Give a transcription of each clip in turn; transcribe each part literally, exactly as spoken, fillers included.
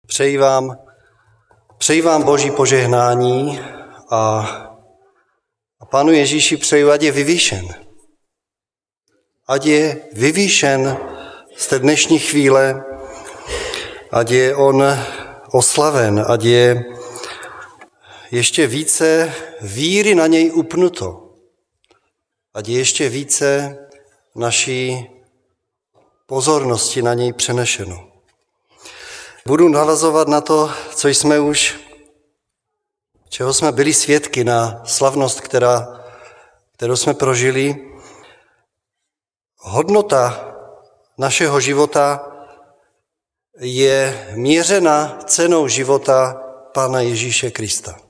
Přeji vám, přeji vám Boží požehnání a, a Pánu Ježíši přeji, ať je vyvýšen. Ať je vyvýšen z té dnešní chvíle, ať je on oslaven, ať je ještě více víry na něj upnuto, ať je ještě více naší pozornosti na něj přenešeno. Budu navazovat na to, co jsme už, čeho jsme byli svědky, na slavnost, která, kterou jsme prožili. Hodnota našeho života je měřena cenou života Pána Ježíše Krista.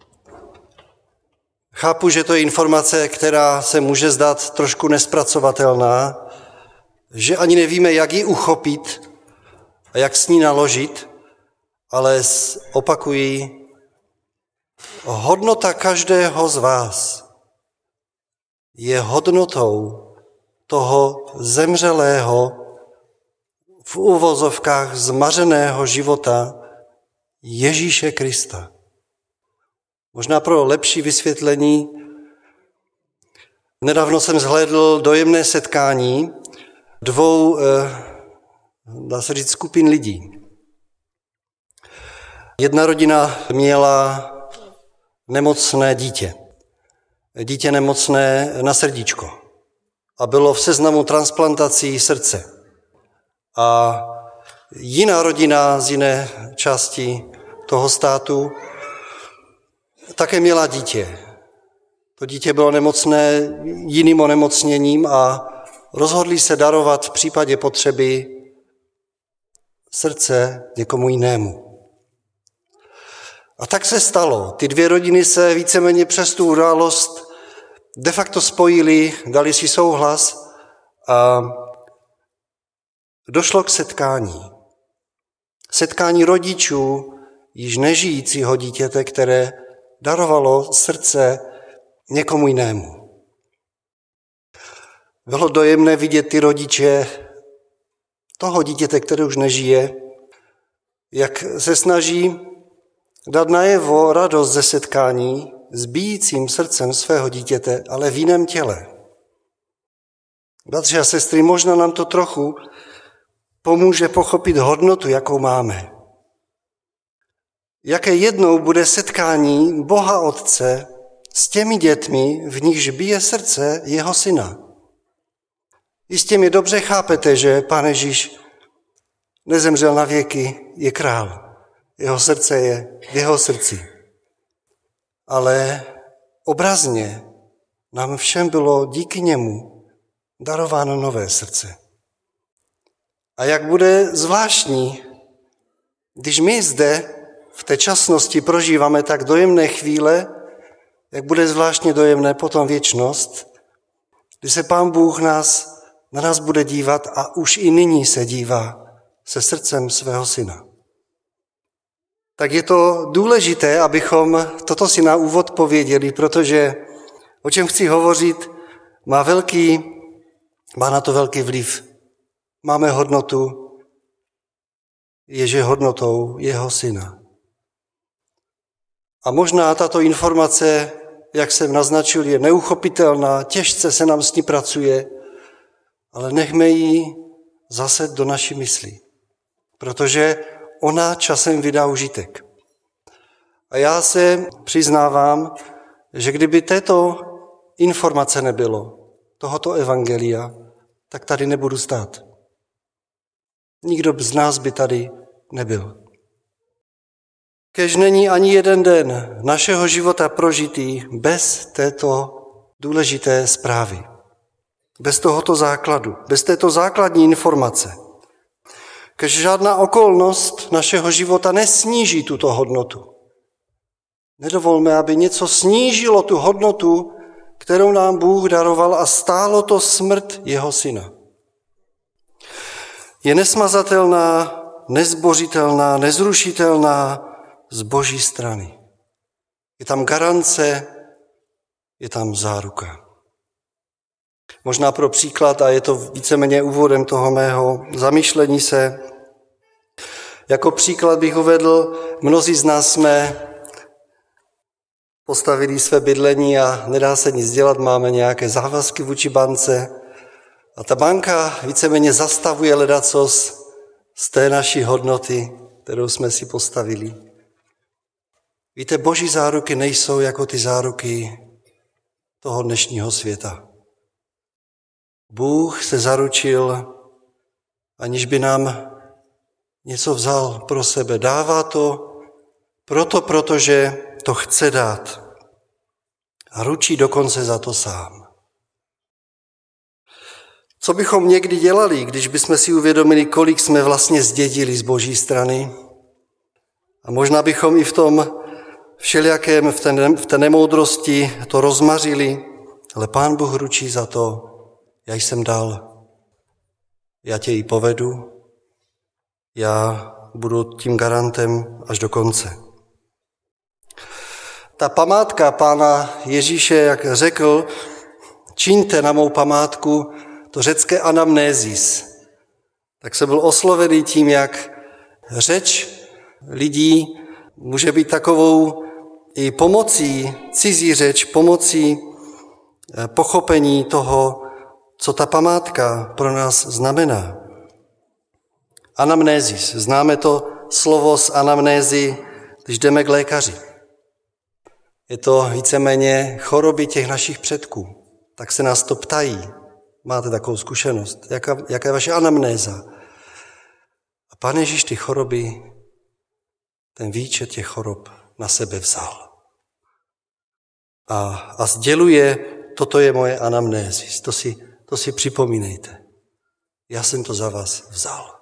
Chápu, že to je informace, která se může zdát trošku nespracovatelná, že ani nevíme, jak ji uchopit a jak s ní naložit, ale opakuji, hodnota každého z vás je hodnotou toho zemřelého, v uvozovkách zmařeného života Ježíše Krista. Možná pro lepší vysvětlení, nedávno jsem zhlédl dojemné setkání dvou, dá se říct, skupin lidí. Jedna rodina měla nemocné dítě. Dítě nemocné na srdíčko. A bylo v seznamu transplantací srdce. A jiná rodina z jiné části toho státu také měla dítě. To dítě bylo nemocné jiným onemocněním a rozhodli se darovat v případě potřeby srdce někomu jinému. A tak se stalo. Ty dvě rodiny se víceméně přes tu událost de facto spojili, dali si souhlas a došlo k setkání. Setkání rodičů již nežijícího dítěte, které darovalo srdce někomu jinému. Bylo dojemné vidět ty rodiče toho dítěte, které už nežije, jak se snaží dát najevo radost ze setkání s bijícím srdcem svého dítěte, ale v jiném těle. Bratři a sestry, možná nám to trochu pomůže pochopit hodnotu, jakou máme. Jaké jednou bude setkání Boha Otce s těmi dětmi, v nichž bije srdce jeho syna. Jistě mi dobře chápete, že Pán Ježíš nezemřel na věky, je král. Jeho srdce je v jeho srdci. Ale obrazně nám všem bylo díky němu darováno nové srdce. A jak bude zvláštní, když my zde v té časnosti prožíváme tak dojemné chvíle, jak bude zvláštně dojemné potom věčnost, kdy se Pán Bůh nás, na nás bude dívat a už i nyní se dívá se srdcem svého syna. Tak je to důležité, abychom toto si na úvod pověděli, protože o čem chci hovořit, má velký, má na to velký vliv. Máme hodnotu, ježe hodnotou jeho syna. A možná tato informace, jak jsem naznačil, je neuchopitelná, těžce se nám s ní pracuje, ale nechme ji zase do naší mysli, protože ona časem vydá užitek. A já se přiznávám, že kdyby této informace nebylo, tohoto evangelia, tak tady nebudu stát. Nikdo z nás by tady nebyl. Kéž není ani jeden den našeho života prožitý bez této důležité zprávy. Bez tohoto základu, bez této základní informace. Kéž žádná okolnost našeho života nesníží tuto hodnotu. Nedovolme, aby něco snížilo tu hodnotu, kterou nám Bůh daroval a stálo to smrt jeho syna. Je nesmazatelná, nezbořitelná, nezrušitelná z Boží strany. Je tam garance, je tam záruka. Možná pro příklad, a je to víceméně úvodem toho mého zamýšlení se, Jako příklad bych uvedl, mnozí z nás jsme postavili své bydlení a nedá se nic dělat, máme nějaké závazky vůči bance a ta banka víceméně zastavuje ledacos z té naší hodnoty, kterou jsme si postavili. Víte, boží záruky nejsou jako ty záruky toho dnešního světa. Bůh se zaručil, aniž by nám něco vzal pro sebe. Dává to proto, protože to chce dát. A ručí dokonce za to sám. Co bychom někdy dělali, když bychom si uvědomili, kolik jsme vlastně zdědili z boží strany? A možná bychom i v tom všelijakém, v té, v té nemoudrosti to rozmařili, ale Pán Bůh ručí za to, já jsem dal, já tě i povedu, já budu tím garantem až do konce. Ta památka Pána Ježíše, jak řekl, čiňte na mou památku to řecké anamnézis. Tak se byl oslovený tím, jak řeč lidí může být takovou i pomocí, cizí řeč, pomocí pochopení toho, co ta památka pro nás znamená. Anamnézis. Známe to slovo z anamnézy, když jdeme k lékaři. Je to víceméně choroby těch našich předků. Tak se nás to ptají. Máte takovou zkušenost. Jaká, jaká je vaše anamnéza? A Pán Ježíš ty choroby, ten výčet těch chorob na sebe vzal. A, a sděluje, toto je moje anamnézis. To si, to si připomínejte. Já jsem to za vás vzal.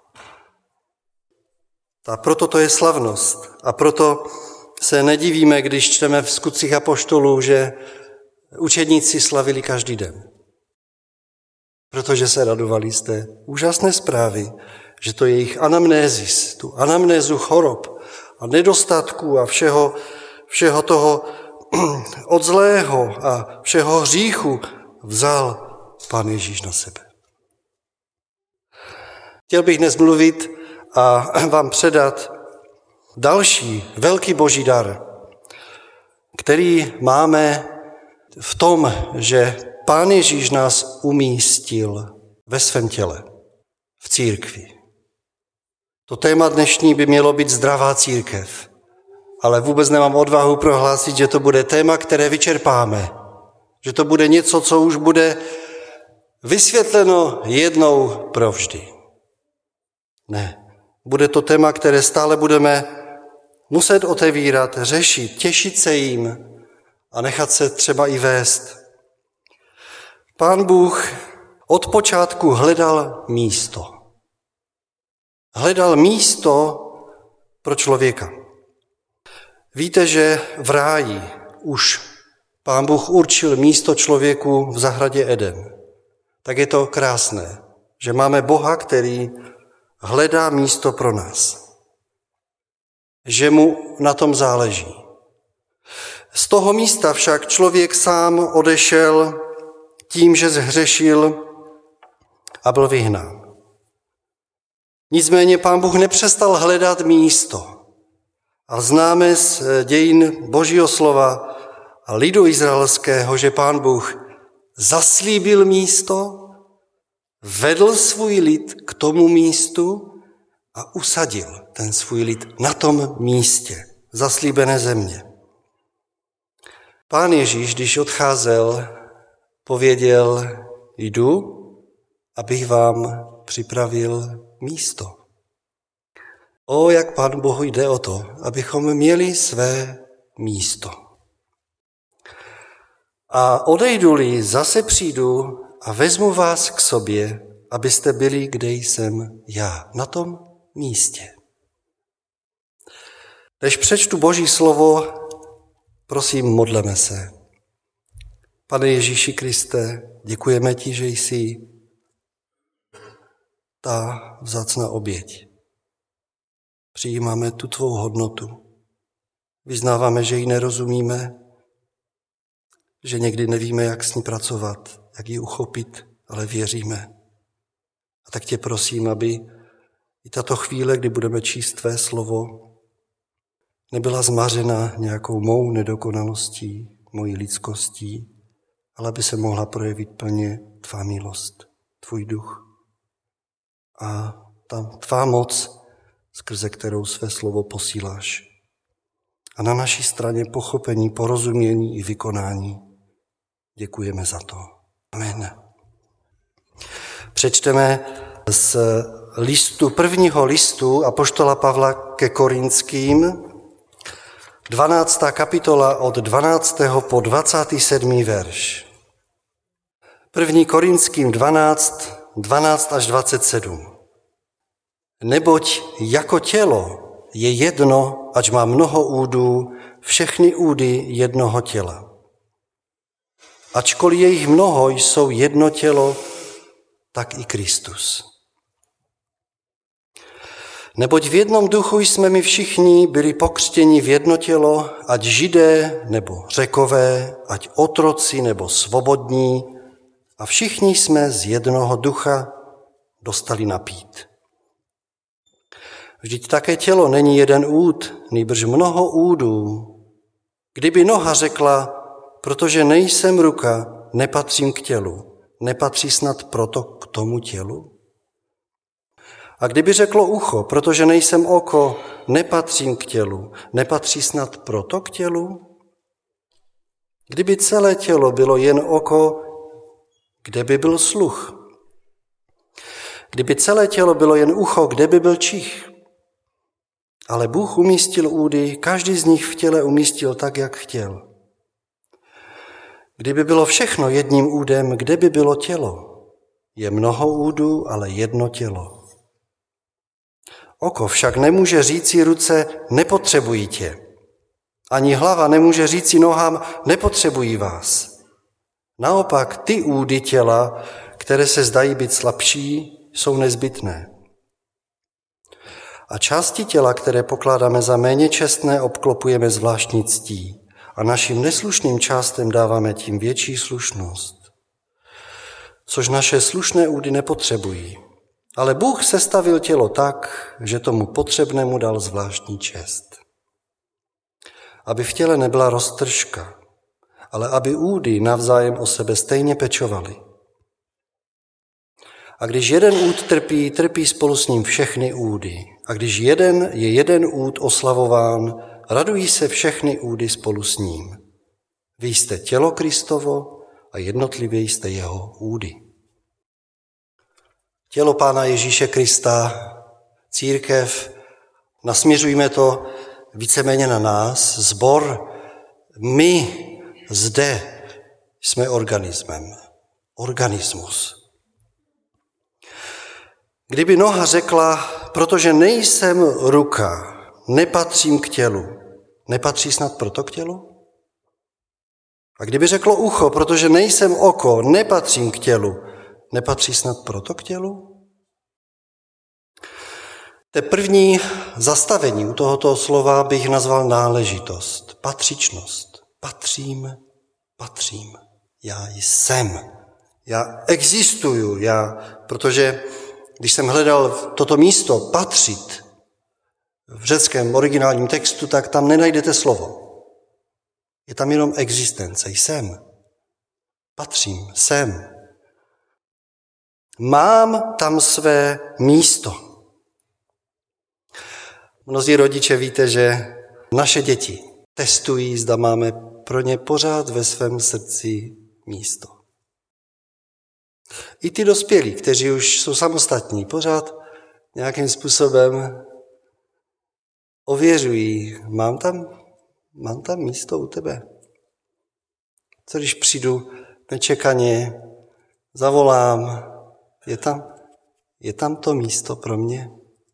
A proto to je slavnost. A proto se nedivíme, když čteme v Skutcích apoštolů, že učedníci slavili každý den. Protože se radovali z té úžasné zprávy, že to je jejich anamnézis, tu anamnézu chorob a nedostatků a všeho, všeho toho od zlého a všeho hříchu vzal Pán Ježíš na sebe. Chtěl bych dnes mluvit a vám předat další velký boží dar, který máme v tom, že Pán Ježíš nás umístil ve svém těle, v církvi. To téma dnešní by mělo být zdravá církev, ale vůbec nemám odvahu prohlásit, že to bude téma, které vyčerpáme, že to bude něco, co už bude vysvětleno jednou provždy. Ne. Bude to téma, které stále budeme muset otevírat, řešit, těšit se jim a nechat se třeba i vést. Pán Bůh od počátku hledal místo. Hledal místo pro člověka. Víte, že v ráji už Pán Bůh určil místo člověku v zahradě Eden. Tak je to krásné, že máme Boha, který hledá místo pro nás. Že mu na tom záleží. Z toho místa však člověk sám odešel tím, že zhřešil a byl vyhnán. Nicméně Pán Bůh nepřestal hledat místo. A známe z dějin Božího slova a lidu izraelského, že Pán Bůh zaslíbil místo, vedl svůj lid k tomu místu a usadil ten svůj lid na tom místě, zaslíbené země. Pán Ježíš, když odcházel, pověděl, jdu, abych vám připravil místo. O, jak Pán Bohu jde o to, abychom měli své místo. A odejdu-li, zase přijdu a vezmu vás k sobě, abyste byli, kde jsem já, na tom místě. Než přečtu Boží slovo, prosím, modleme se. Pane Ježíši Kriste, děkujeme ti, že jsi ta vzácná oběť. Přijímáme tu tvou hodnotu. Vyznáváme, že ji nerozumíme, že někdy nevíme, jak s ní pracovat, jak ji uchopit, ale věříme. A tak tě prosím, aby I tato chvíle, kdy budeme číst tvé slovo, nebyla zmařena nějakou mou nedokonalostí, mojí lidskostí, ale aby se mohla projevit plně tvá milost, tvůj duch a ta tvá moc, skrze kterou své slovo posíláš. A na naší straně pochopení, porozumění i vykonání. Děkujeme za to. Amen. Přečteme z listu, prvního listu apoštola Pavla ke Korinským, dvanáctá kapitola od dvanáctého po dvacátý sedmý verš. První Korinským dvanáct, dvanáct až dvacet sedm. Neboť jako tělo je jedno, ač má mnoho údů, všechny údy jednoho těla. Ačkoliv je jich mnoho, jsou jedno tělo, tak i Kristus. Neboť v jednom duchu jsme my všichni byli pokřtěni v jedno tělo, ať Židé nebo Řekové, ať otroci nebo svobodní, a všichni jsme z jednoho ducha dostali napít. Vždyť také tělo není jeden úd, nýbrž mnoho údů. Kdyby noha řekla, protože nejsem ruka, nepatřím k tělu, nepatří snad proto k tomu tělu? A kdyby řeklo ucho, protože nejsem oko, nepatřím k tělu, nepatří snad proto k tělu? Kdyby celé tělo bylo jen oko, kde by byl sluch? Kdyby celé tělo bylo jen ucho, kde by byl čich? Ale Bůh umístil údy, každý z nich v těle umístil tak, jak chtěl. Kdyby bylo všechno jedním údem, kde by bylo tělo? Je mnoho údů, ale jedno tělo. Oko však nemůže říci ruce, nepotřebují tě. Ani hlava nemůže říci nohám, nepotřebují vás. Naopak ty údy těla, které se zdají být slabší, jsou nezbytné. A části těla, které pokládáme za méně čestné, obklopujeme zvláštní ctí a našim neslušným částem dáváme tím větší slušnost, což naše slušné údy nepotřebují. Ale Bůh sestavil tělo tak, že tomu potřebnému dal zvláštní čest. Aby v těle nebyla roztržka, ale aby údy navzájem o sebe stejně pečovaly. A když jeden úd trpí, trpí spolu s ním všechny údy. A když jeden je jeden úd oslavován, radují se všechny údy spolu s ním. Vy jste tělo Kristovo a jednotlivě jste jeho údy. Tělo Pána Ježíše Krista, církev, nasměřujme to víceméně na nás, sbor, my zde jsme organismem, organismus. Kdyby noha řekla, protože nejsem ruka, nepatřím k tělu, nepatří snad proto k tělu? A kdyby řeklo ucho, protože nejsem oko, nepatřím k tělu, nepatří snad proto k tělu? Te první zastavení u tohoto slova bych nazval náležitost, patřičnost. Patřím, patřím, já jsem, já existuju, já, protože když jsem hledal toto místo patřit v řeckém originálním textu, tak tam nenajdete slovo. Je tam jenom existence, jsem. Patřím, jsem. Mám tam své místo. Mnozí rodiče víte, že naše děti testují, zda máme pro ně pořád ve svém srdci místo. I ty dospělí, kteří už jsou samostatní, pořád nějakým způsobem ověřují, mám tam, mám tam místo u tebe. Co když přijdu nečekaně, zavolám, je tam, je tam to místo pro mě?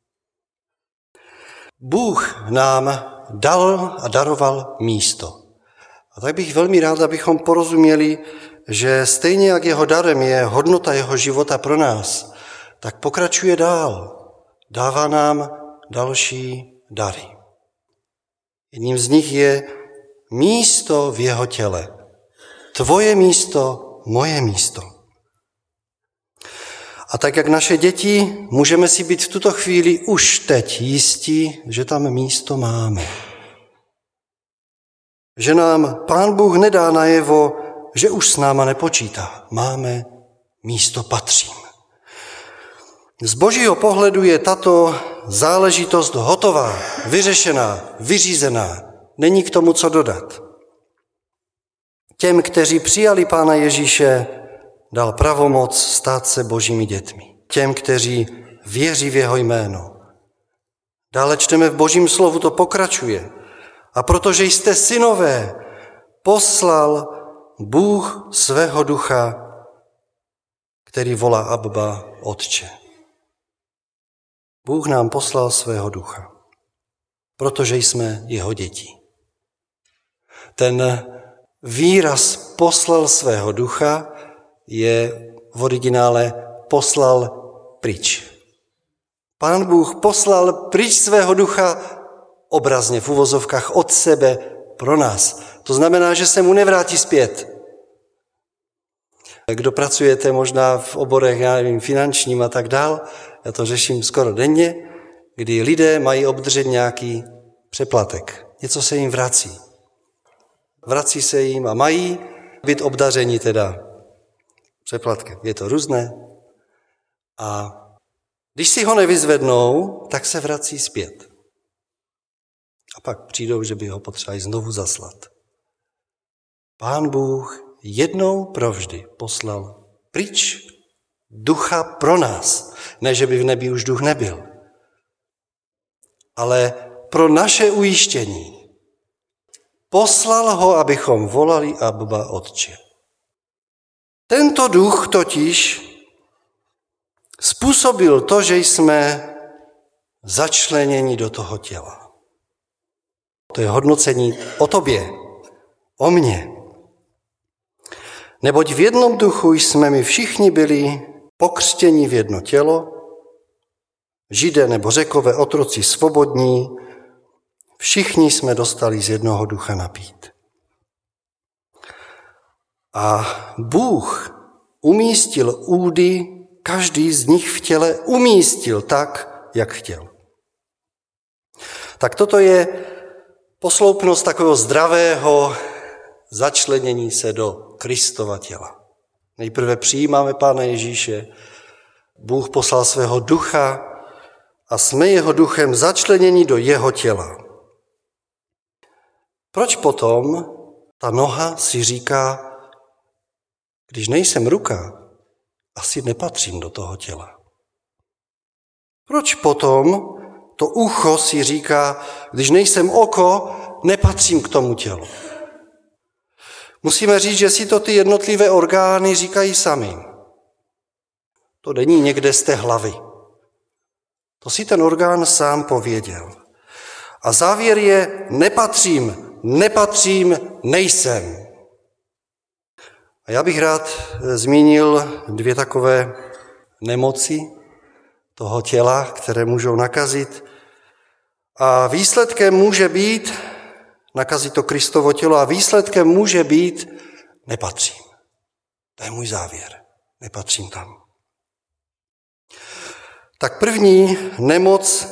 Bůh nám dal a daroval místo. A tak bych velmi rád, abychom porozuměli, že stejně jak jeho darem je hodnota jeho života pro nás, tak pokračuje dál. Dává nám další dary. Jedním z nich je místo v jeho těle. Tvoje místo, moje místo. A tak jak naše děti, můžeme si být v tuto chvíli už teď jistí, že tam místo máme. Že nám Pán Bůh nedá najevo, že už s náma nepočítá. Máme místo, patřím. Z božího pohledu je tato záležitost hotová, vyřešená, vyřízená. Není k tomu co dodat. Těm, kteří přijali Pána Ježíše, dal pravomoc stát se božími dětmi. Těm, kteří věří v jeho jméno. Dále čteme v božím slovu, to pokračuje. A protože jste synové, poslal Bůh svého ducha, který volá Abba, Otče. Bůh nám poslal svého ducha, protože jsme jeho děti. Ten výraz poslal svého ducha je v originále poslal pryč. Pán Bůh poslal pryč svého ducha obrazně v uvozovkách od sebe pro nás. To znamená, že se mu nevrátí zpět. Kdo pracujete možná v oborech, já nevím, finančním a tak dál, já to řeším skoro denně, kdy lidé mají obdržet nějaký přeplatek. Něco se jim vrací. Vrací se jim a mají být obdařeni teda přeplatkem. Je to různé. A když si ho nevyzvednou, tak se vrací zpět. A pak přijdou, že by ho potřebovali znovu zaslat. Pán Bůh jednou provždy poslal pryč ducha pro nás. Ne, že by v nebi už duch nebyl. Ale pro naše ujištění. Poslal ho, abychom volali Abba, Otče. Tento duch totiž způsobil to, že jsme začleněni do toho těla. To je hodnocení o tobě, o mně. Neboť v jednom duchu jsme my všichni byli pokřtěni v jedno tělo, Židé nebo Řekové, otroci svobodní, všichni jsme dostali z jednoho ducha napít. A Bůh umístil údy, každý z nich v těle umístil tak, jak chtěl. Tak toto je posloupnost takového zdravého začlenění se do Kristova těla. Nejprve přijímáme Pána Ježíše, Bůh poslal svého ducha a jsme jeho duchem začleněni do jeho těla. Proč potom ta noha si říká, když nejsem ruka, asi nepatřím do toho těla? Proč potom to ucho si říká, když nejsem oko, nepatřím k tomu tělu? Musíme říct, že si to ty jednotlivé orgány říkají sami. To není někde z té hlavy. To si ten orgán sám pověděl. A závěr je, nepatřím, nepatřím, nejsem. A já bych rád zmínil dvě takové nemoci toho těla, které můžou nakazit. A výsledkem může být, nakazit to Kristovo tělo, a výsledkem může být, nepatřím. To je můj závěr. Nepatřím tam. Tak první nemoc,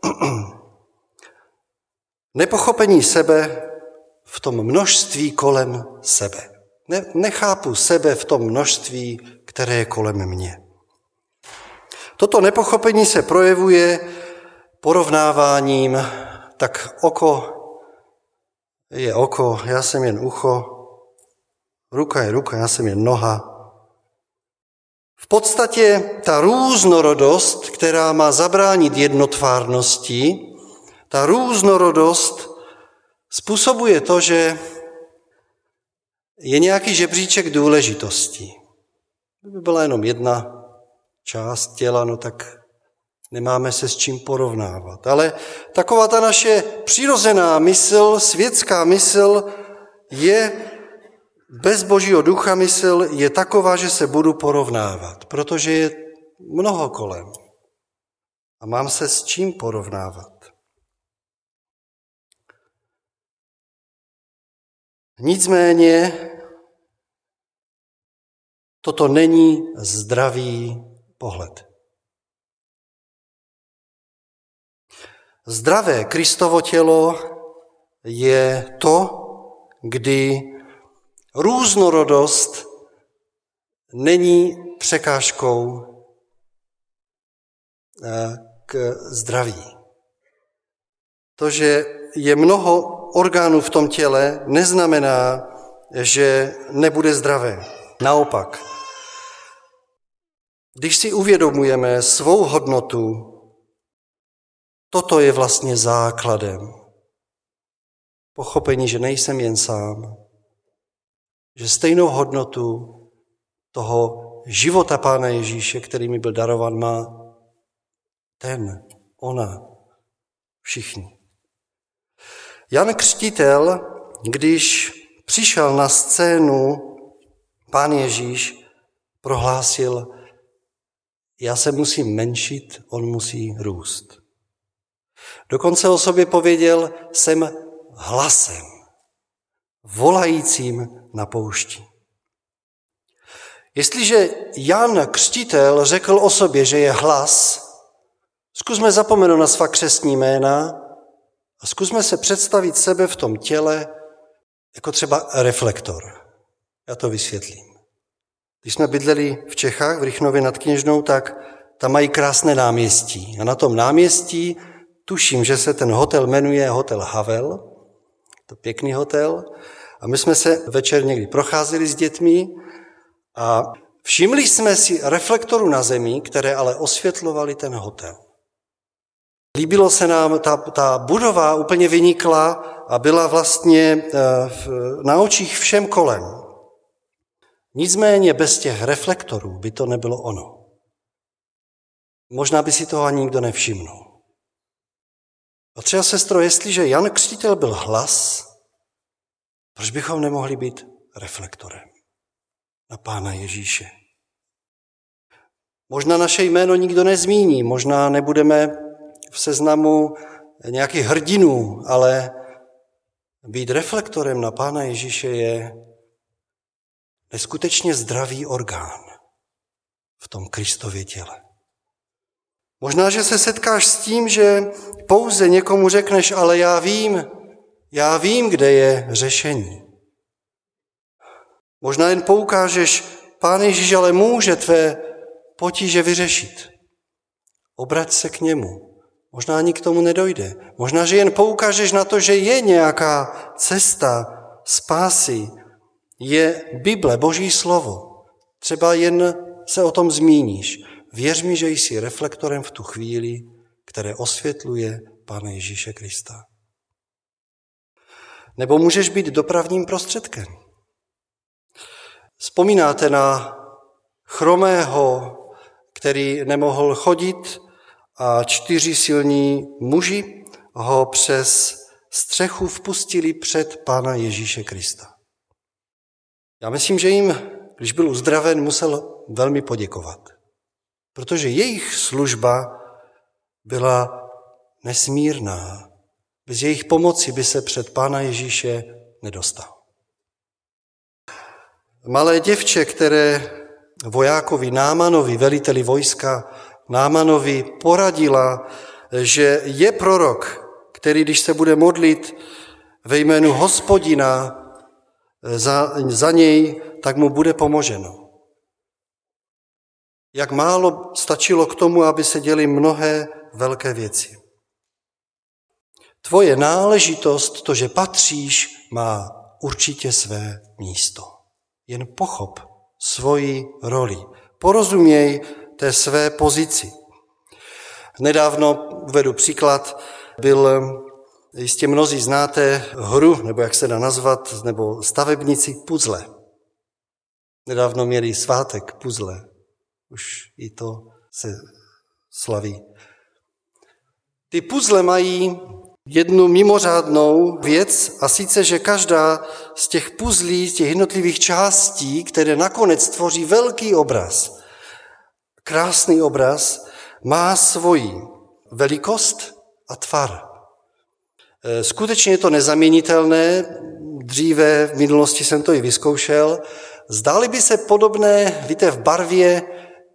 nepochopení sebe v tom množství kolem sebe. Ne, nechápu sebe v tom množství, které je kolem mě. Toto nepochopení se projevuje porovnáváním, tak oko je oko, já jsem jen ucho, ruka je ruka, já jsem jen noha. V podstatě ta různorodost, která má zabránit jednotvárnosti, ta různorodost způsobuje to, že je nějaký žebříček důležitosti. Kdyby byla jenom jedna část těla, no tak nemáme se s čím porovnávat. Ale taková ta naše přirozená mysl, světská mysl je bez Božího ducha mysl je taková, že se budu porovnávat, protože je mnoho kolem. A mám se s čím porovnávat. Nicméně toto není zdravý pohled. Zdravé Kristovo tělo je to, kdy různorodost není překážkou k zdraví. To, že je mnoho orgánů v tom těle, neznamená, že nebude zdravé. Naopak, když si uvědomujeme svou hodnotu, toto je vlastně základem. Pochopení, že nejsem jen sám, že stejnou hodnotu toho života Pána Ježíše, který mi byl darovan, má ten, ona, všichni. Jan Křtitel, když přišel na scénu, Pán Ježíš prohlásil, já se musím menšit, on musí růst. Dokonce o sobě pověděl, jsem hlasem, volajícím na poušti. Jestliže Jan Křtitel řekl o sobě, že je hlas, zkusme zapomenout na svá křestní jména a zkusme se představit sebe v tom těle jako třeba reflektor. Já to vysvětlím. Když jsme bydleli v Čechách, v Rychnově nad Kněžnou, tak tam mají krásné náměstí. A na tom náměstí tuším, že se ten hotel jmenuje Hotel Havel, to pěkný hotel. A my jsme se večer někdy procházeli s dětmi a všimli jsme si reflektorů na zemi, které ale osvětlovaly ten hotel. Líbilo se nám, ta, ta budova úplně vynikla a byla vlastně na očích všem kolem. Nicméně bez těch reflektorů by to nebylo ono. Možná by si toho ani nikdo nevšimnul. A třeba, sestro, jestliže Jan Křtitel byl hlas, proč bychom nemohli být reflektorem na Pána Ježíše? Možná naše jméno nikdo nezmíní, možná nebudeme v seznamu nějakých hrdinů, ale být reflektorem na Pána Ježíše je neskutečně zdravý orgán v tom Kristově těle. Možná, že se setkáš s tím, že pouze někomu řekneš, ale já vím, já vím, kde je řešení. Možná jen poukážeš, Pán Ježíš ale může tvé potíže vyřešit. Obrať se k němu. Možná ani k tomu nedojde. Možná, že jen poukážeš na to, že je nějaká cesta spásy, je Bible, Boží slovo. Třeba jen se o tom zmíníš. Věř mi, že jsi reflektorem v tu chvíli, které osvětluje Pána Ježíše Krista. Nebo můžeš být dopravním prostředkem. Vzpomínáte na chromého, který nemohl chodit a čtyři silní muži ho přes střechu vpustili před Pána Ježíše Krista. Já myslím, že jim, když byl uzdraven, musel velmi poděkovat, protože jejich služba byla nesmírná. Bez jejich pomoci by se před Pána Ježíše nedostal. Malé děvče, které vojákovi Námanovi, veliteli vojska Námanovi poradila, že je prorok, který, když se bude modlit ve jménu Hospodina za, za něj, tak mu bude pomoženo. Jak málo stačilo k tomu, aby se děly mnohé velké věci. Tvoje náležitost, to, že patříš, má určitě své místo. Jen pochop svoji roli. Porozuměj té své pozici. Nedávno, uvedu příklad, byl, jistě mnozí znáte hru, nebo jak se dá nazvat, nebo stavebnici puzzle. Nedávno měli svátek puzzle. Už i to se slaví. Ty puzzle mají jednu mimořádnou věc, a sice, že každá z těch puzlí, z těch jednotlivých částí, které nakonec tvoří velký obraz, krásný obraz, má svoji velikost a tvar. Skutečně je to nezaměnitelné, dříve v minulosti jsem to i vyzkoušel. Zdály by se podobné, víte, v barvě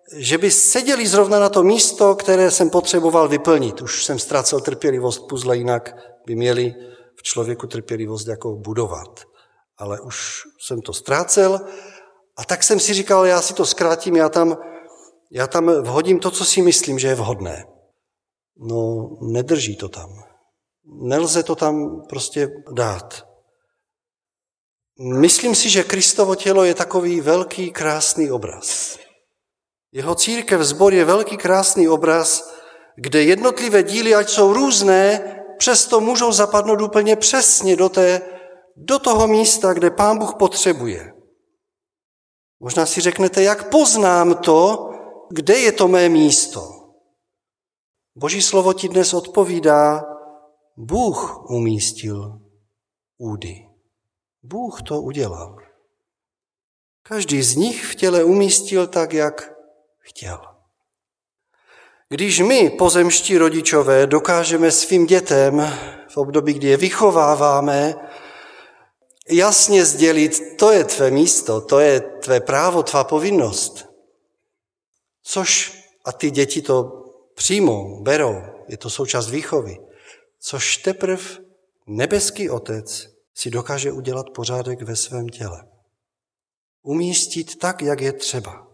že by seděli zrovna na to místo, které jsem potřeboval vyplnit. Už jsem ztrácel trpělivost, puzzle jinak by měli v člověku trpělivost jako budovat. Ale už jsem to ztrácel a tak jsem si říkal, já si to zkrátím, já tam, já tam vhodím to, co si myslím, že je vhodné. No, nedrží to tam. Nelze to tam prostě dát. Myslím si, že Kristovo tělo je takový velký, krásný obraz. Jeho církev, sbor je velký, krásný obraz, kde jednotlivé díly, ať jsou různé, přesto můžou zapadnout úplně přesně do, té, do toho místa, kde Pán Bůh potřebuje. Možná si řeknete, jak poznám to, kde je to mé místo. Boží slovo ti dnes odpovídá, Bůh umístil údy. Bůh to udělal. Každý z nich v těle umístil tak, jak chtěl. Když my, pozemští rodičové, dokážeme svým dětem v období, kdy je vychováváme, jasně sdělit, to je tvé místo, to je tvé právo, tvá povinnost. Což, a ty děti to přijmou, berou, je to součást výchovy, což teprv nebeský Otec si dokáže udělat pořádek ve svém těle. Umístit tak, jak je třeba.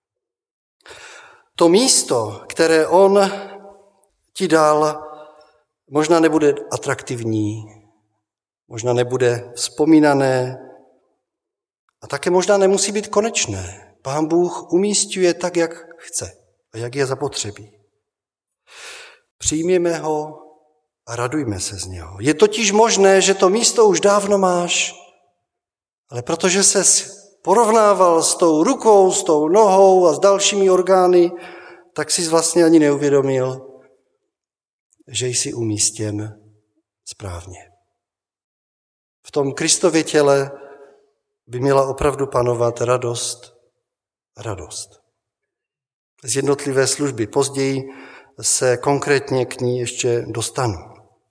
To místo, které on ti dal, možná nebude atraktivní, možná nebude vzpomínané a také možná nemusí být konečné. Pán Bůh umísťuje tak, jak chce a jak je zapotřebí. Přijměme ho a radujme se z něho. Je totiž možné, že to místo už dávno máš, ale protože ses porovnával s tou rukou, s tou nohou a s dalšími orgány, tak jsi vlastně ani neuvědomil, že jsi umístěn správně. V tom Kristově těle by měla opravdu panovat radost, radost. Z jednotlivé služby. Později se konkrétně k ní ještě dostanu.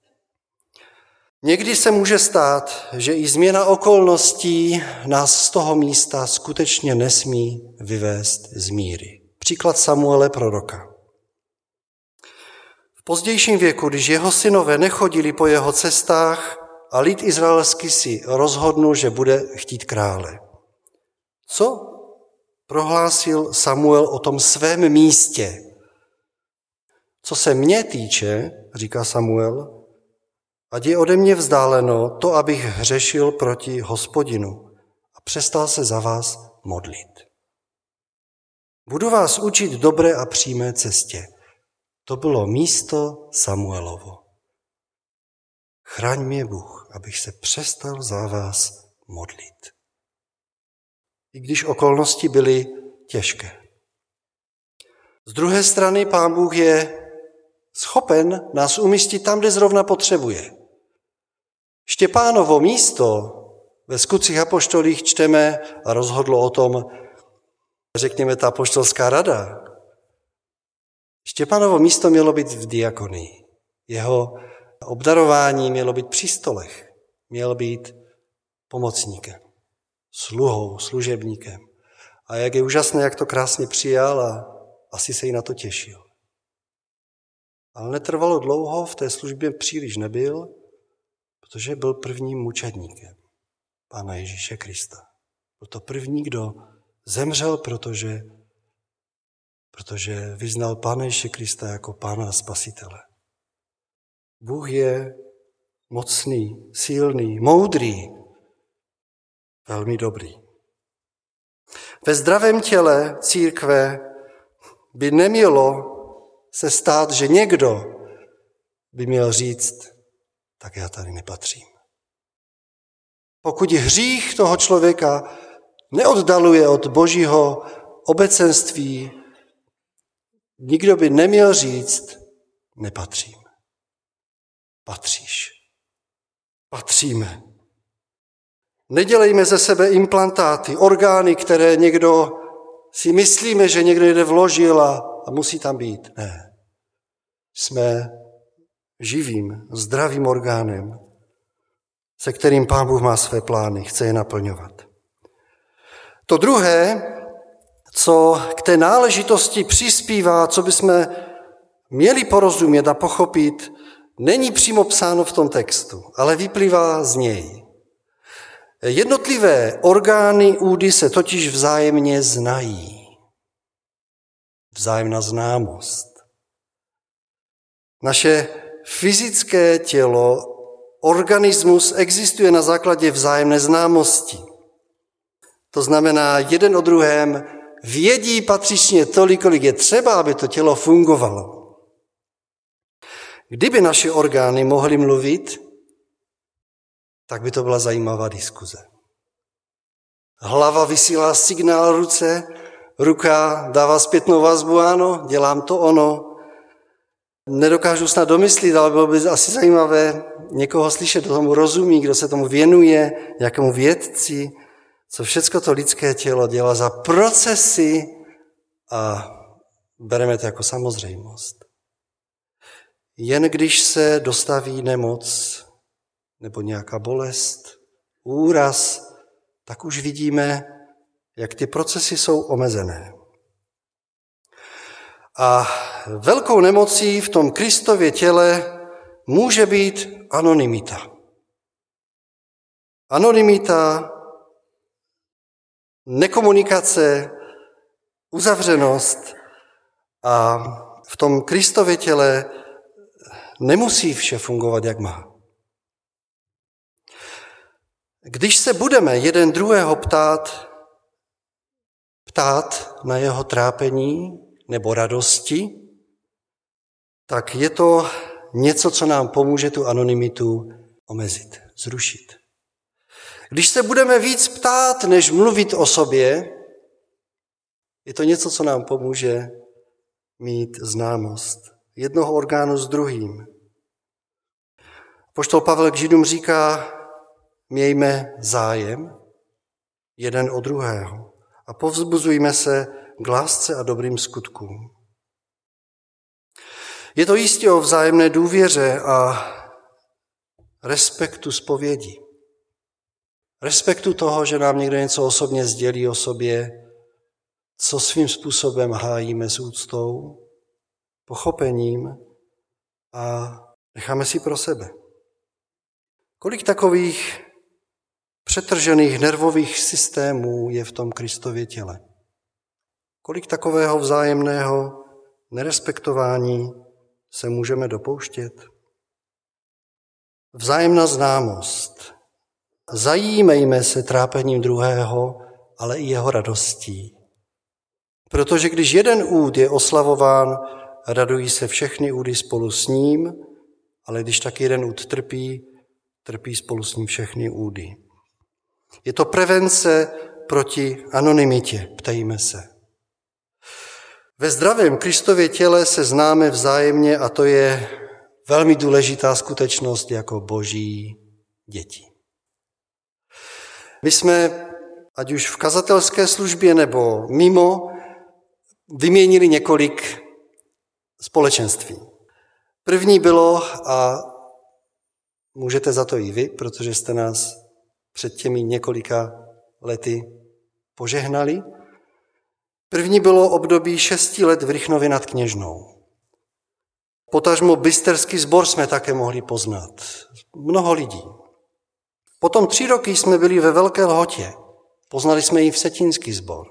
Někdy se může stát, že i změna okolností nás z toho místa skutečně nesmí vyvést z míry. Příklad Samuele proroka. V pozdějším věku, když jeho synové nechodili po jeho cestách a lid izraelský si rozhodnul, že bude chtít krále. Co prohlásil Samuel o tom svém místě? Co se mě týče, říká Samuel, ať je ode mě vzdáleno to, abych hřešil proti Hospodinu a přestal se za vás modlit. Budu vás učit dobré a přímé cestě. To bylo místo Samuelovo. Chraň mě Bůh, abych se přestal za vás modlit. I když okolnosti byly těžké. Z druhé strany Pán Bůh je schopen nás umístit tam, kde zrovna potřebuje. Štěpánovo místo ve Skutcích apoštolích čteme a rozhodlo o tom, řekněme, ta apoštolská rada. Štěpánovo místo mělo být v diakonii. Jeho obdarování mělo být při stolech. Měl být pomocníkem, sluhou, služebníkem. A jak je úžasné, jak to krásně přijal a asi se jí na to těšil. Ale netrvalo dlouho, v té službě příliš nebyl, protože byl prvním mučedníkem Pána Ježíše Krista. Byl to první, kdo zemřel, protože, protože vyznal Pána Ježíše Krista jako Pána a Spasitele. Bůh je mocný, silný, moudrý, velmi dobrý. Ve zdravém těle církve by nemělo se stát, že někdo by měl říct, tak já tady nepatřím. Pokud hřích toho člověka neoddaluje od Božího obecenství, nikdo by neměl říct, nepatřím. Patříš. Patříme. Nedělejme ze sebe implantáty, orgány, které někdo si myslíme, že někdo jde vložil a, a musí tam být. Ne. Jsme živým, zdravým orgánem, se kterým Pán Bůh má své plány, chce je naplňovat. To druhé, co k té náležitosti přispívá, co bychom měli porozumět a pochopit, není přímo psáno v tom textu, ale vyplývá z něj. Jednotlivé orgány údy se totiž vzájemně znají. Vzájemná známost. Naše fyzické tělo, organismus existuje na základě vzájemné známosti. To znamená, jeden o druhém vědí patřičně tolik, kolik je třeba, aby to tělo fungovalo. Kdyby naše orgány mohly mluvit, tak by to byla zajímavá diskuze. Hlava vysílá signál ruce, ruka dává zpětnou vazbu, ano, dělám to, ono. Nedokážu snad domyslit, ale bylo by asi zajímavé někoho slyšet, kdo tomu rozumí, kdo se tomu věnuje, nějakému vědci, co všecko to lidské tělo dělá za procesy a bereme to jako samozřejmost. Jen když se dostaví nemoc nebo nějaká bolest, úraz, tak už vidíme, jak ty procesy jsou omezené. A velkou nemocí v tom Kristově těle může být anonymita. Anonymita, nekomunikace, uzavřenost a v tom Kristově těle nemusí vše fungovat, jak má. Když se budeme jeden druhého ptát, ptát na jeho trápení nebo radosti, tak je to něco, co nám pomůže tu anonymitu omezit, zrušit. Když se budeme víc ptát, než mluvit o sobě, je to něco, co nám pomůže mít známost jednoho orgánu s druhým. Apoštol Pavel k Židům říká, mějme zájem jeden o druhého a povzbuzujme se k lásce a dobrým skutkům. Je to jistě o vzájemné důvěře a respektu zpovědi. Respektu toho, že nám někdo něco osobně sdělí o sobě, co svým způsobem hájíme s úctou, pochopením a necháme si pro sebe. Kolik takových přetržených nervových systémů je v tom Kristově těle? Kolik takového vzájemného nerespektování se můžeme dopouštět? Vzájemná známost. Zajímejme se trápením druhého, ale i jeho radostí. Protože když jeden úd je oslavován, radují se všechny údy spolu s ním, ale když tak jeden úd trpí, trpí spolu s ním všechny údy. Je to prevence proti anonymitě, ptejme se. Ve zdravém Kristově těle se známe vzájemně a to je velmi důležitá skutečnost jako boží děti. My jsme, ať už v kazatelské službě nebo mimo, vyměnili několik společenství. První bylo, a můžete za to i vy, protože jste nás před těmi několika lety požehnali. První bylo období šesti let v Rychnově nad Kněžnou. Potažmo bysterský sbor jsme také mohli poznat. Mnoho lidí. Potom tři roky jsme byli ve Velké Lhotě. Poznali jsme i Vsetínský sbor.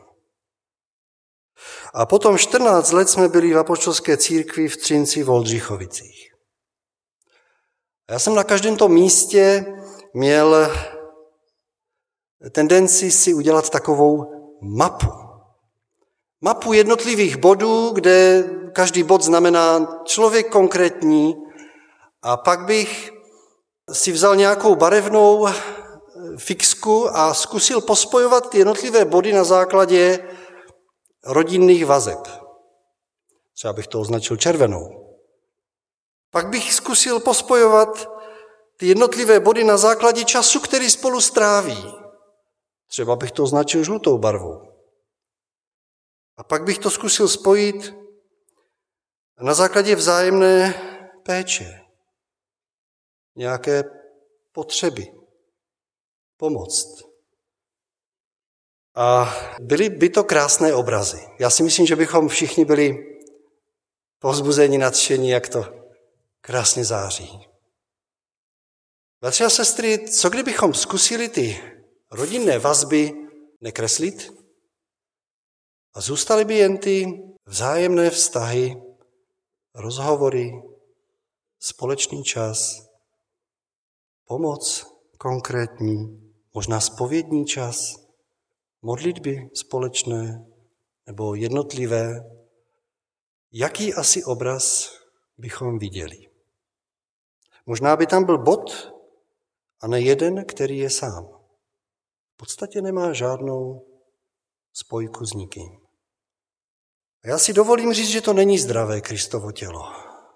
A potom čtrnáct let jsme byli v apoštolské církvi v Třinci v Oldřichovicích. A já jsem na každém tom místě měl tendenci si udělat takovou mapu. Mapu jednotlivých bodů, kde každý bod znamená člověk konkrétní a pak bych si vzal nějakou barevnou fixku a zkusil pospojovat ty jednotlivé body na základě rodinných vazeb. Třeba bych to označil červenou. Pak bych zkusil pospojovat ty jednotlivé body na základě času, který spolu stráví. Třeba bych to označil žlutou barvou. A pak bych to zkusil spojit na základě vzájemné péče, nějaké potřeby, pomoct. A byly by to krásné obrazy. Já si myslím, že bychom všichni byli povzbuzeni, nadšení, jak to krásně září. Bratři a sestry, co kdybychom zkusili ty rodinné vazby nekreslit a zůstaly by jen ty vzájemné vztahy, rozhovory, společný čas, pomoc konkrétní, možná zpovědní čas, modlitby společné nebo jednotlivé. Jaký asi obraz bychom viděli? Možná by tam byl bod a ne jeden, který je sám. V podstatě nemá žádnou spojku s nikým. A já si dovolím říct, že to není zdravé Kristovo tělo.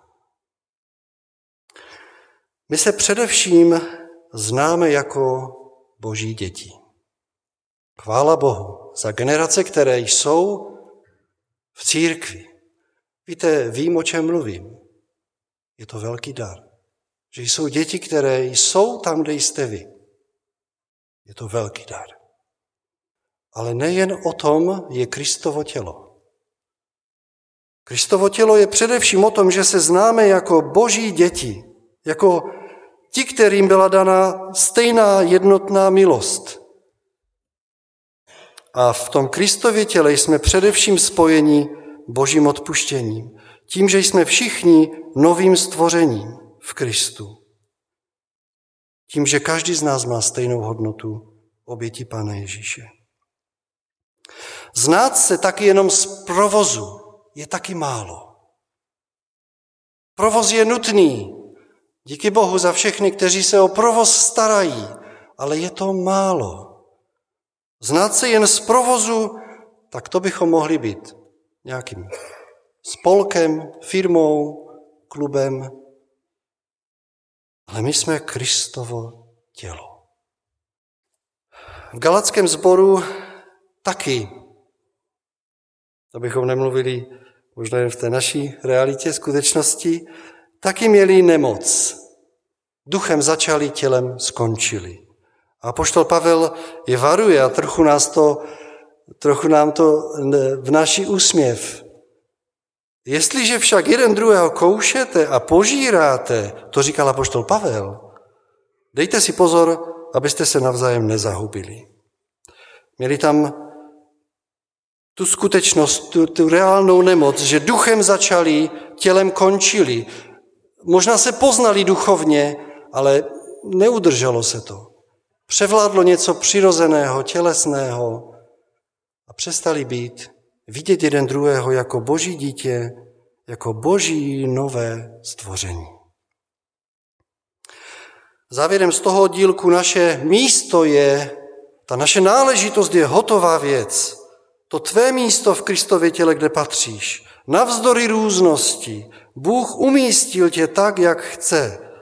My se především známe jako Boží děti. Chvála Bohu za generace, které jsou v církvi. Víte, vím, o čem mluvím. Je to velký dar. Že jsou děti, které jsou tam, kde jste vy. Je to velký dar. Ale nejen o tom je Kristovo tělo. Kristovo tělo je především o tom, že se známe jako Boží děti, jako ti, kterým byla dána stejná jednotná milost. A v tom Kristově těle jsme především spojeni Božím odpuštěním. Tím, že jsme všichni novým stvořením v Kristu. Tím, že každý z nás má stejnou hodnotu oběti Pána Ježíše. Znát se taky jenom z provozu je taky málo. Provoz je nutný. Díky Bohu za všechny, kteří se o provoz starají, ale je to málo. Znát se jen z provozu, tak to bychom mohli být nějakým spolkem, firmou, klubem. Ale my jsme Kristovo tělo. V galackém sboru taky, abychom nemluvili možná jen v té naší realitě, skutečnosti, taky měli nemoc. Duchem začali, tělem skončili. A apoštol Pavel je varuje a trochu, nás to, trochu nám to vnáší úsměv. Jestliže však jeden druhého koušete a požíráte, to říkal apoštol Pavel, dejte si pozor, abyste se navzájem nezahubili. Měli tam tu skutečnost, tu, tu reálnou nemoc, že duchem začali, tělem končili. Možná se poznali duchovně, ale neudrželo se to. Převládlo něco přirozeného, tělesného a přestali být, vidět jeden druhého jako Boží dítě, jako Boží nové stvoření. Závěrem z toho dílku naše místo je, ta naše náležitost je hotová věc. To tvé místo v Kristově těle, kde patříš. Navzdory různosti Bůh umístil tě tak, jak chce,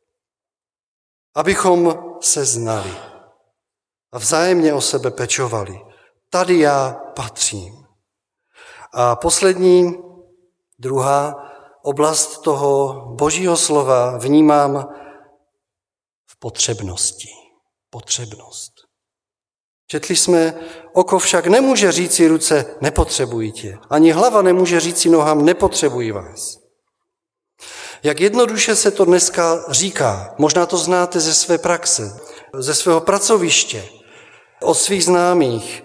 abychom se znali a vzájemně o sebe pečovali. Tady já patřím. A poslední, druhá oblast toho Božího slova vnímám v potřebnosti. Potřebnost. Četli jsme, oko však nemůže říci ruce, nepotřebuji tě. Ani hlava nemůže říci nohám, nepotřebuji vás. Jak jednoduše se to dneska říká, možná to znáte ze své praxe, ze svého pracoviště, od svých známých.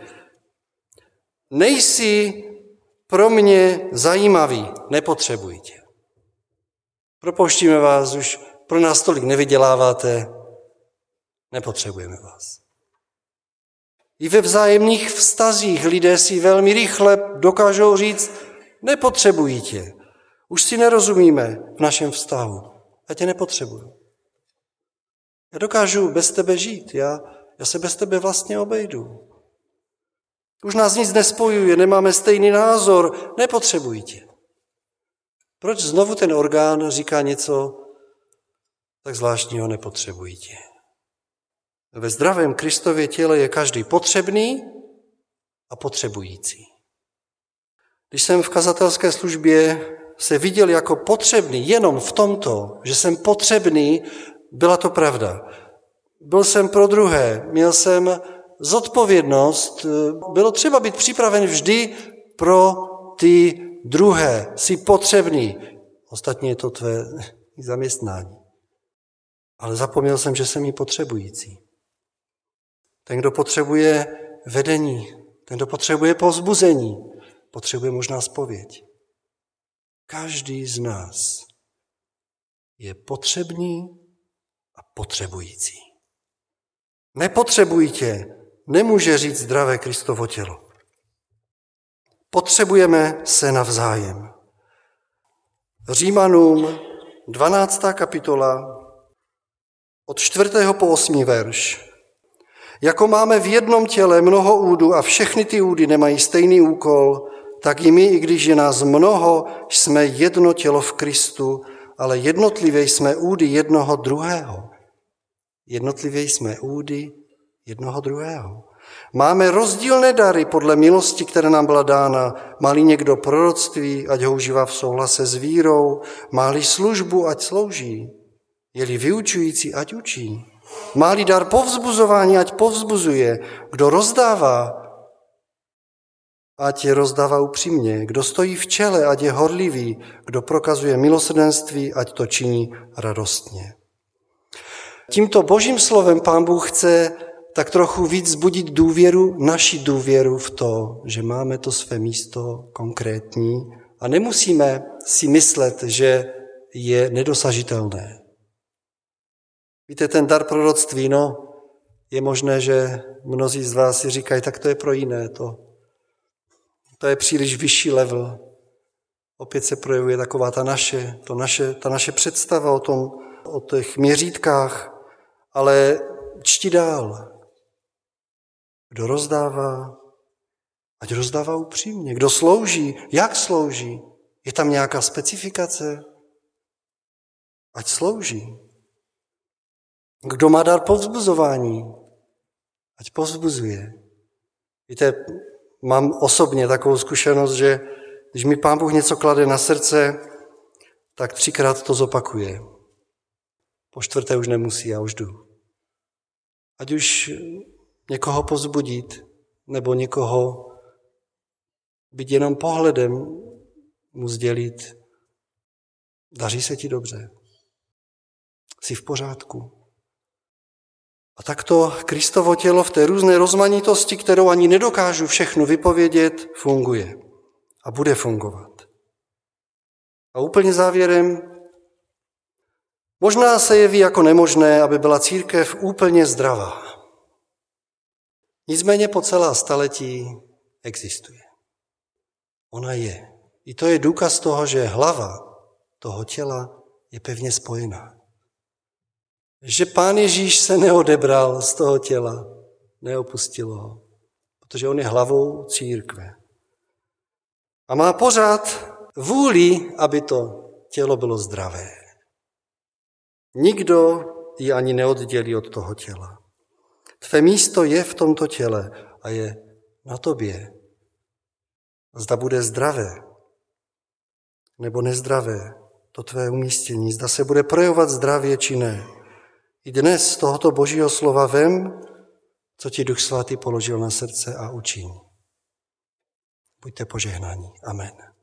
Nejsi pro mě zajímavý, nepotřebuji tě. Propouštíme vás, už pro nás tolik nevyděláváte, nepotřebujeme vás. I ve vzájemných vztazích lidé si velmi rychle dokážou říct, nepotřebuji tě. Už si nerozumíme v našem vztahu. Já tě nepotřebuju. Já dokážu bez tebe žít. Já, já se bez tebe vlastně obejdu. Už nás nic nespojuje, nemáme stejný názor. Nepotřebuji tě. Proč znovu ten orgán říká něco tak zvláštního, nepotřebuji tě? Ve zdravém Kristově těle je každý potřebný a potřebující. Když jsem v kazatelské službě se viděl jako potřebný jenom v tomto, že jsem potřebný, byla to pravda. Byl jsem pro druhé, měl jsem zodpovědnost, bylo třeba být připraven vždy pro ty druhé. Jsi potřebný. Ostatně je to tvé zaměstnání. Ale zapomněl jsem, že jsem i potřebující. Ten, kdo potřebuje vedení, ten, kdo potřebuje povzbuzení, potřebuje možná zpověď. Každý z nás je potřebný a potřebující. Nepotřebují tě, nemůže říct zdravé Kristovo tělo. Potřebujeme se navzájem. Římanům dvanáctá kapitola od čtvrtého po osmý verš. Jako máme v jednom těle mnoho údů a všechny ty údy nemají stejný úkol, tak i my, i když je nás mnoho, jsme jedno tělo v Kristu, ale jednotlivě jsme údy jednoho druhého. Jednotlivě jsme údy jednoho druhého. Máme rozdílné dary podle milosti, která nám byla dána. Má-li někdo proroctví, ať ho užívá v souhlase s vírou, má-li službu, ať slouží, je-li vyučující, ať učí. Má-li dar povzbuzování, ať povzbuzuje. Kdo rozdává, ať je rozdává upřímně. Kdo stojí v čele, ať je horlivý. Kdo prokazuje milosrdenství, ať to činí radostně. Tímto božím slovem Pán Bůh chce tak trochu víc zbudit důvěru, naši důvěru v to, že máme to své místo konkrétní a nemusíme si myslet, že je nedosažitelné. Víte, ten dar proroctví, no, je možné, že mnozí z vás si říkají, tak to je pro jiné, to, to je příliš vyšší level. Opět se projevuje taková ta naše, to naše, ta naše představa o tom, o těch měřítkách, ale čti dál. Kdo rozdává, ať rozdává upřímně. Kdo slouží, jak slouží. Je tam nějaká specifikace? Ať slouží. Kdo má dar povzbuzování, ať povzbuzuje. Víte, mám osobně takovou zkušenost, že když mi Pán Bůh něco klade na srdce, tak třikrát to zopakuje. Po čtvrté už nemusí, já už jdu. Ať už někoho povzbudit, nebo někoho být jenom pohledem mu sdělit, daří se ti dobře, jsi v pořádku. A takto Kristovo tělo v té různé rozmanitosti, kterou ani nedokážu všechno vypovědět, funguje a bude fungovat. A úplně závěrem, možná se jeví jako nemožné, aby byla církev úplně zdravá. Nicméně po celá staletí existuje. Ona je. I to je důkaz toho, že hlava toho těla je pevně spojená. Že Pán Ježíš se neodebral z toho těla, neopustil ho, protože on je hlavou církve. A má pořád vůli, aby to tělo bylo zdravé. Nikdo ji ani neoddělí od toho těla. Tvé místo je v tomto těle a je na tobě. Zda bude zdravé nebo nezdravé to tvé umístění, zda se bude projevovat zdravě či ne. I dnes z tohoto božího slova vem, co ti Duch Svatý položil na srdce a učiň. Buďte požehnáni. Amen.